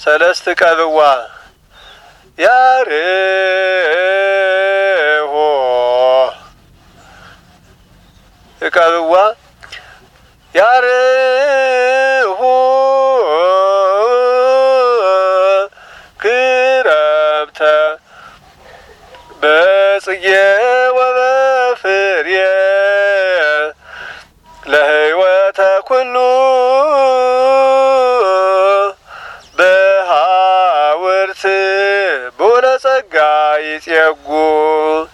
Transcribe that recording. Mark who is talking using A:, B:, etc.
A: ሰለስት ቀብዋ ያርሆ ቀብዋ ያርሆ ክረምተ በጽጌ ወበፍሬ ለህይወተ ኩሉ በሃውርት ቦለጸጋ ይጼጉ